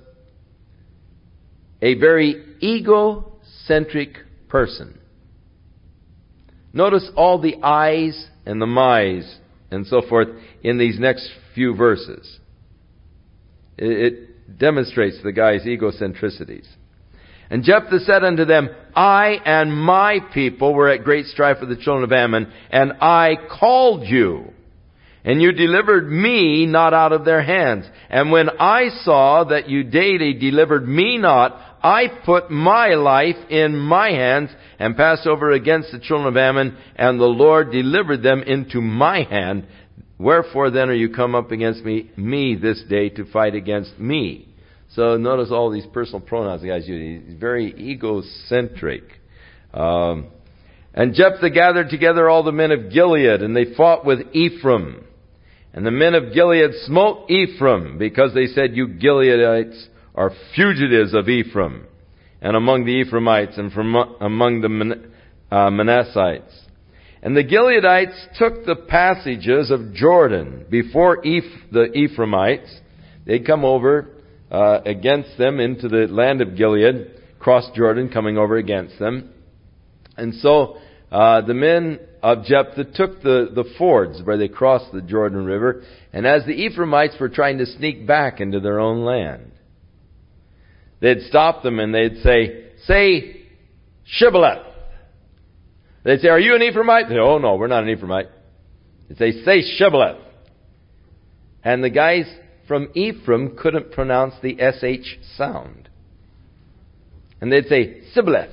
a very egocentric person. Notice all the I's and the my's and so forth in these next few verses. It, it demonstrates the guy's egocentricities. And Jephthah said unto them, I and my people were at great strife with the children of Ammon, and I called you, and you delivered me not out of their hands. And when I saw that you daily delivered me not, I put my life in my hands and passed over against the children of Ammon, and the Lord delivered them into my hand. Wherefore then are you come up against me, me this day to fight against me? So notice all these personal pronouns the guys use. He's very egocentric. Um, and Jephthah gathered together all the men of Gilead, and they fought with Ephraim. And the men of Gilead smote Ephraim, because they said, you Gileadites are fugitives of Ephraim, and among the Ephraimites, and from among the Man- uh, Manassites. And the Gileadites took the passages of Jordan before Eph- the Ephraimites. They'd come over uh, against them into the land of Gilead, crossed Jordan, coming over against them. And so uh, the men of Jephthah took the, the fords where they crossed the Jordan River, and as the Ephraimites were trying to sneak back into their own land, they'd stop them and they'd say, say, Shibboleth. They'd say, are you an Ephraimite? They'd say, oh no, we're not an Ephraimite. They'd say, say Shibboleth. And the guys from Ephraim couldn't pronounce the S H sound. And they'd say, Sibboleth.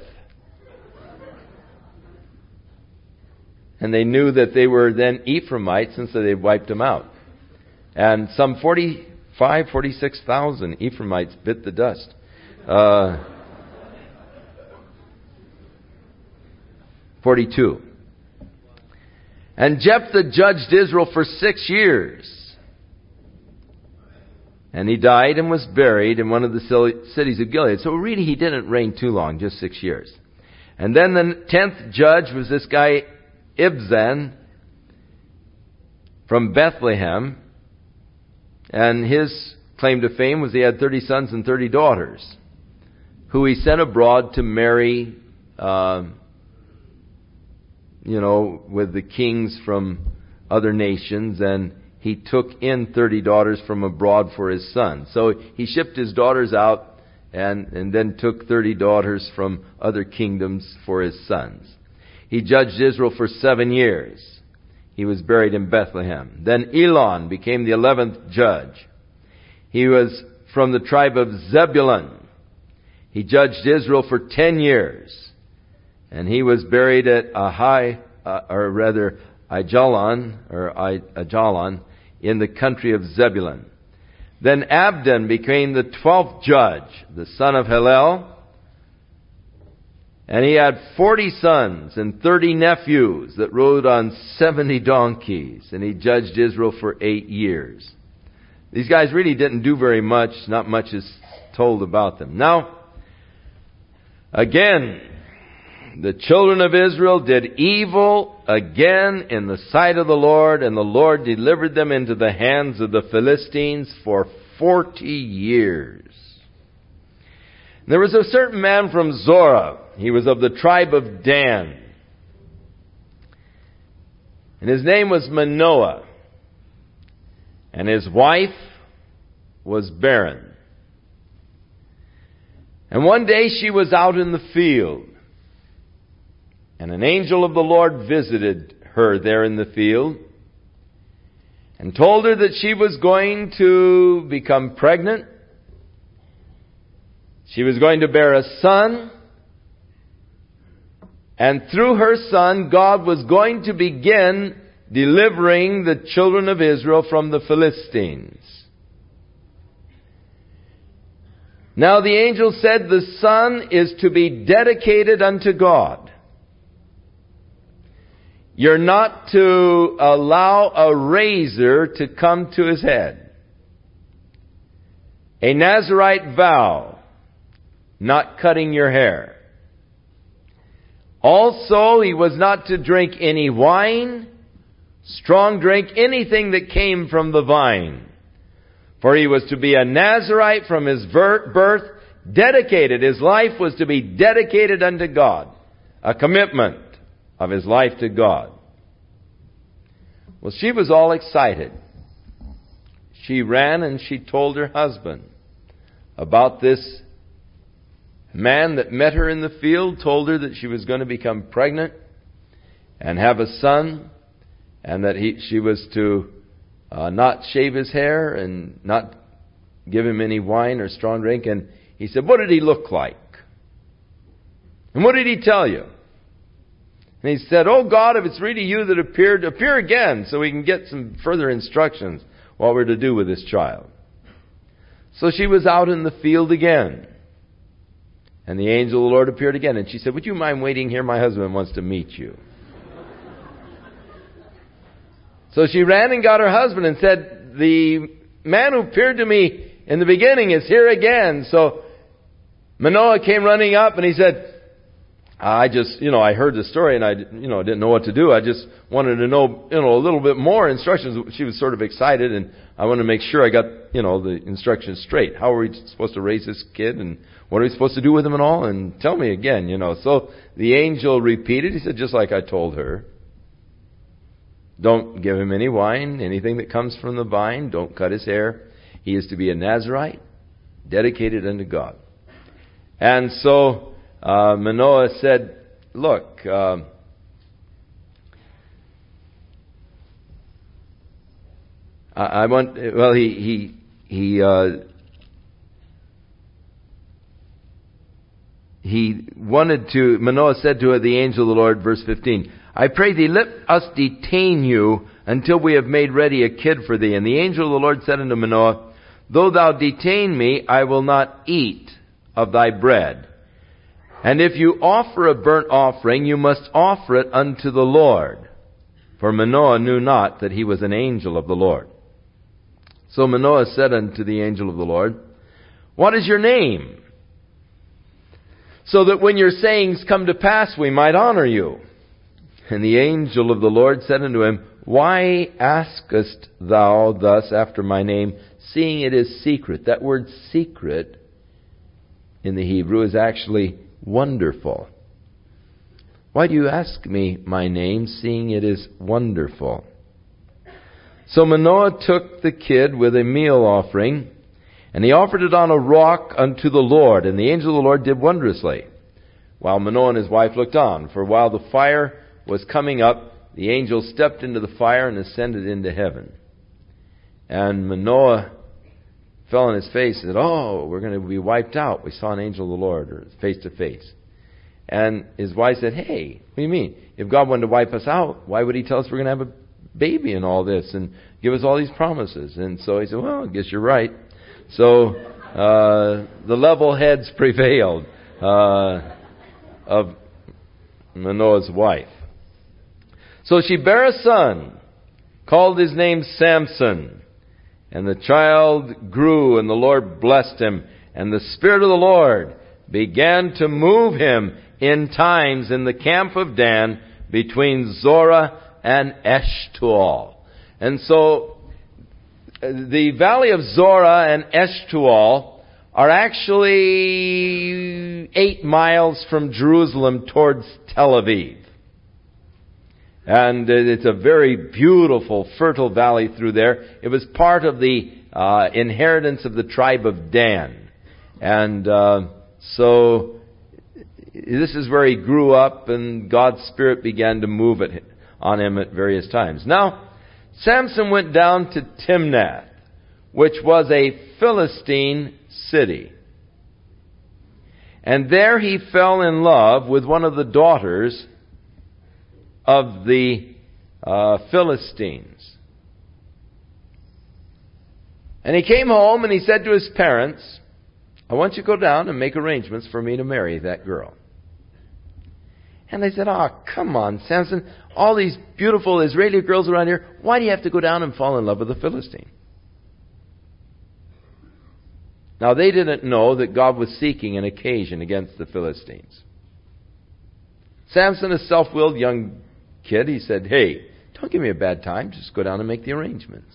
And they knew that they were then Ephraimites, and so they wiped them out. And some forty-five, forty-six thousand Ephraimites bit the dust. Uh, forty-two. And Jephthah judged Israel for six years. And he died and was buried in one of the cities of Gilead. So really he didn't reign too long, just six years. And then the tenth judge was this guy Ibzan from Bethlehem. And his claim to fame was he had thirty sons and thirty daughters, who he sent abroad to marry, uh, you know, with the kings from other nations, and he took in thirty daughters from abroad for his son. So he shipped his daughters out and, and then took thirty daughters from other kingdoms for his sons. He judged Israel for seven years. He was buried in Bethlehem. Then Elon became the eleventh judge. He was from the tribe of Zebulun. He judged Israel for ten years. And he was buried at Ahai, uh, or rather Aijalon, or Aijalon, in the country of Zebulun. Then Abdon became the twelfth judge, the son of Hillel. And he had forty sons and thirty nephews that rode on seventy donkeys. And he judged Israel for eight years. These guys really didn't do very much. Not much is told about them. Now, again, the children of Israel did evil again in the sight of the Lord, and the Lord delivered them into the hands of the Philistines for forty years. There was a certain man from Zorah. He was of the tribe of Dan. And his name was Manoah. And his wife was barren. And one day she was out in the field. And an angel of the Lord visited her there in the field and told her that she was going to become pregnant. She was going to bear a son. And through her son, God was going to begin delivering the children of Israel from the Philistines. Now the angel said the son is to be dedicated unto God. You're not to allow a razor to come to his head. A Nazirite vow, not cutting your hair. Also, he was not to drink any wine, strong drink, anything that came from the vine. For he was to be a Nazirite from his birth, dedicated. His life was to be dedicated unto God. A commitment of his life to God. Well, she was all excited. She ran and she told her husband about this man that met her in the field, told her that she was going to become pregnant and have a son, and that he, she was to uh, not shave his hair and not give him any wine or strong drink. And he said, what did he look like? And what did he tell you? And he said, oh God, if it's really you that appeared, appear again so we can get some further instructions what we're to do with this child. So she was out in the field again. And the angel of the Lord appeared again. And she said, would you mind waiting here? My husband wants to meet you. So she ran and got her husband and said, the man who appeared to me in the beginning is here again. So Manoah came running up and he said, I just, you know, I heard the story and I, you know, didn't know what to do. I just wanted to know, you know, a little bit more instructions. She was sort of excited and I wanted to make sure I got, you know, the instructions straight. How are we supposed to raise this kid and what are we supposed to do with him and all? And tell me again, you know. So the angel repeated. He said, just like I told her. Don't give him any wine, anything that comes from the vine. Don't cut his hair. He is to be a Nazirite, dedicated unto God. And so uh, Manoah said, look, uh, I, I want, well, he, he, he, uh, he wanted to, Manoah said to the angel of the Lord, verse fifteen, I pray thee, let us detain you until we have made ready a kid for thee. And the angel of the Lord said unto Manoah, though thou detain me, I will not eat of thy bread. And if you offer a burnt offering, you must offer it unto the Lord. For Manoah knew not that he was an angel of the Lord. So Manoah said unto the angel of the Lord, what is your name? So that when your sayings come to pass, we might honor you. And the angel of the Lord said unto him, Why askest thou thus after my name, seeing it is secret? That word secret in the Hebrew is actually wonderful. Why do you ask me my name, seeing it is wonderful? So Manoah took the kid with a meal offering, and he offered it on a rock unto the Lord. And the angel of the Lord did wondrously, while Manoah and his wife looked on. For while the fire was coming up, the angel stepped into the fire and ascended into heaven. And Manoah fell on his face and said, "Oh, we're going to be wiped out. We saw an angel of the Lord," or face to face. And his wife said, "Hey, what do you mean? If God wanted to wipe us out, why would he tell us we're going to have a baby and all this and give us all these promises?" And so he said, "Well, I guess you're right." So uh, the level heads prevailed uh, of Manoah's wife. So she bare a son, called his name Samson. And the child grew, and the Lord blessed him. And the Spirit of the Lord began to move him in times in the camp of Dan between Zorah and Eshtaol. And so the valley of Zorah and Eshtaol are actually eight miles from Jerusalem towards Tel Aviv. And it's a very beautiful, fertile valley through there. It was part of the uh, inheritance of the tribe of Dan. And uh, so this is where he grew up, and God's Spirit began to move it on him at various times. Now, Samson went down to Timnath, which was a Philistine city. And there he fell in love with one of the daughters of the uh, Philistines. And he came home and he said to his parents, "I want you to go down and make arrangements for me to marry that girl." And they said, "Oh, come on, Samson. All these beautiful Israeli girls around here, why do you have to go down and fall in love with a Philistine?" Now, they didn't know that God was seeking an occasion against the Philistines. Samson, a self-willed young kid, he said, "Hey, don't give me a bad time. Just go down and make the arrangements."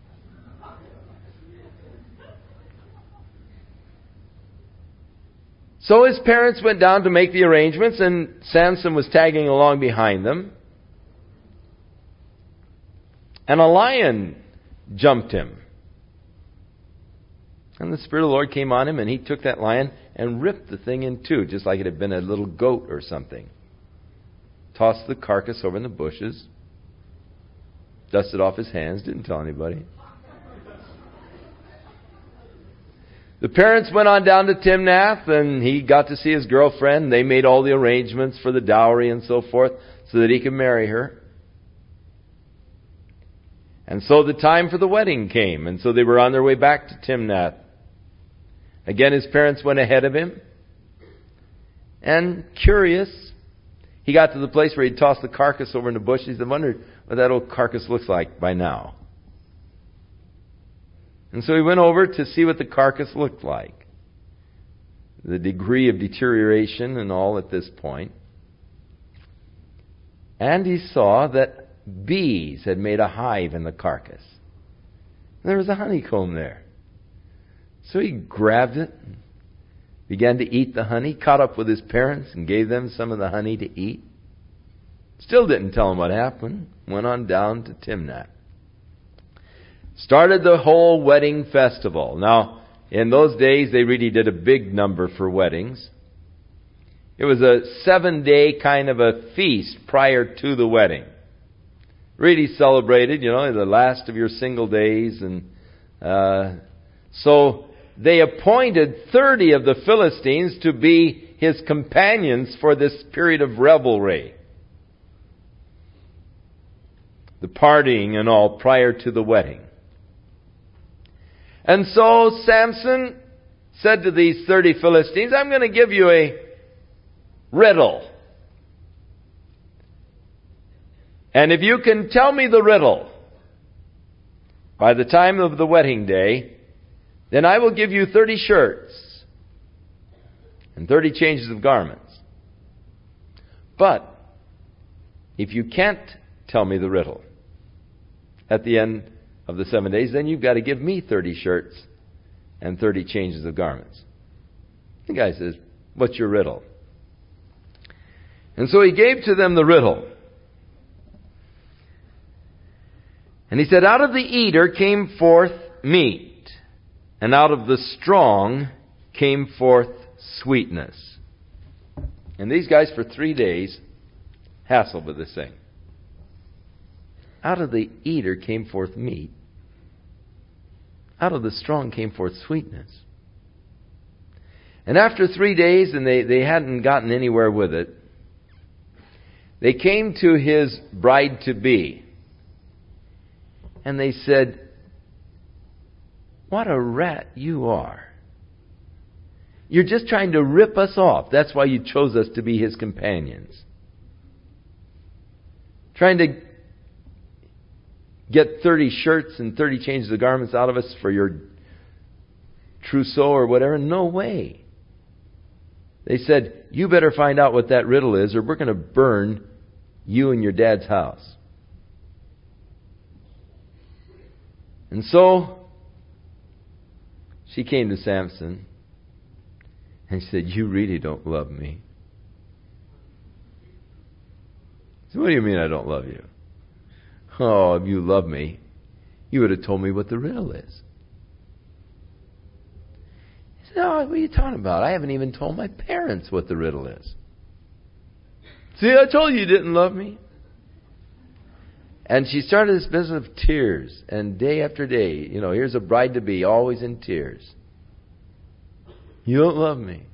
So his parents went down to make the arrangements, and Samson was tagging along behind them. And a lion jumped him. And the Spirit of the Lord came on him, and he took that lion and ripped the thing in two, just like it had been a little goat or something. Tossed the carcass over in the bushes. Dusted off his hands, didn't tell anybody. The parents went on down to Timnath, and he got to see his girlfriend. They made all the arrangements for the dowry and so forth so that he could marry her. And so the time for the wedding came, and so they were on their way back to Timnath. Again, his parents went ahead of him. And curious, he got to the place where he'd tossed the carcass over in the bush. He said, "I wonder what that old carcass looks like by now." And so he went over to see what the carcass looked like. The degree of deterioration and all at this point. And he saw that bees had made a hive in the carcass. There was a honeycomb there. So he grabbed it, began to eat the honey, caught up with his parents and gave them some of the honey to eat. Still didn't tell them what happened. Went on down to Timnath. Started the whole wedding festival. Now, in those days, they really did a big number for weddings. It was a seven-day kind of a feast prior to the wedding. Really celebrated, you know, the last of your single days. And uh, so they appointed thirty of the Philistines to be his companions for this period of revelry. The partying and all prior to the wedding. And so Samson said to these thirty Philistines, "I'm going to give you a riddle. And if you can tell me the riddle by the time of the wedding day, then I will give you thirty shirts and thirty changes of garments. But if you can't tell me the riddle, at the end of the seven days, then you've got to give me thirty shirts and thirty changes of garments. The guy says, what's your riddle? And so he gave to them the riddle. And he said, out of the eater came forth meat, and out of the strong came forth sweetness. And these guys for three days hassled with this thing. Out of the eater came forth meat. Out of the strong came forth sweetness. And after three days, and they, they hadn't gotten anywhere with it, they came to his bride-to-be. And they said, what a rat you are. You're just trying to rip us off. That's why you chose us to be his companions. Trying to get thirty shirts and thirty changes of garments out of us for your trousseau or whatever. No way. They said, you better find out what that riddle is, or we're going to burn you and your dad's house. And so she came to Samson and she said, you really don't love me. So what do you mean I don't love you? Oh, if you love me, you would have told me what the riddle is. He said, oh, what are you talking about? I haven't even told my parents what the riddle is. See, I told you you didn't love me. And she started this business of tears. And day after day, you know, here's a bride-to-be, always in tears. You don't love me.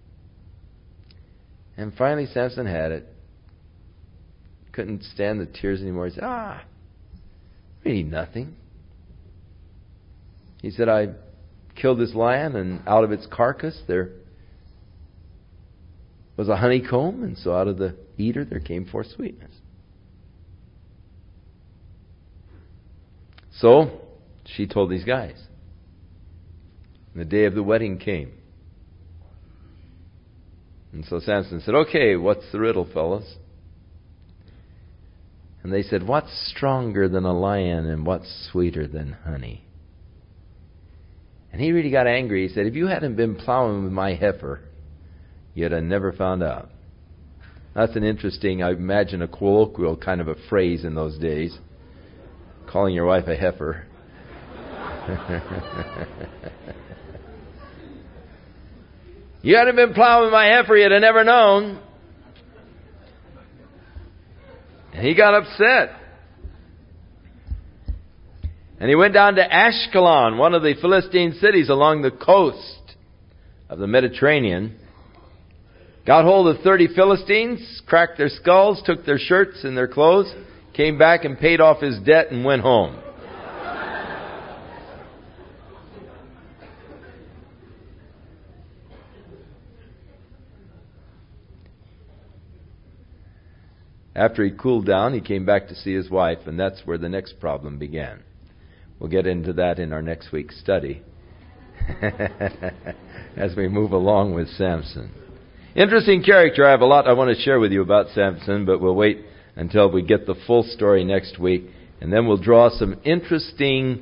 And finally Samson had it. Couldn't stand the tears anymore. He said, ah, really nothing. He said, I killed this lion, and out of its carcass there was a honeycomb, and so out of the eater there came forth sweetness. So she told these guys. And the day of the wedding came. And so Samson said, okay, what's the riddle, fellas? And they said, what's stronger than a lion and what's sweeter than honey? And he really got angry. He said, if you hadn't been plowing with my heifer, you'd have never found out. That's an interesting, I imagine, a colloquial kind of a phrase in those days. Calling your wife a heifer. You hadn't been plowing with my heifer, you'd have never known. And he got upset. And he went down to Ashkelon, one of the Philistine cities along the coast of the Mediterranean. Got hold of thirty Philistines, cracked their skulls, took their shirts and their clothes, came back and paid off his debt and went home. After he cooled down, he came back to see his wife, and that's where the next problem began. We'll get into that in our next week's study as we move along with Samson. Interesting character. I have a lot I want to share with you about Samson, but we'll wait until we get the full story next week, and then we'll draw some interesting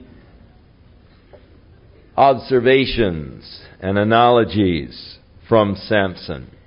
observations and analogies from Samson.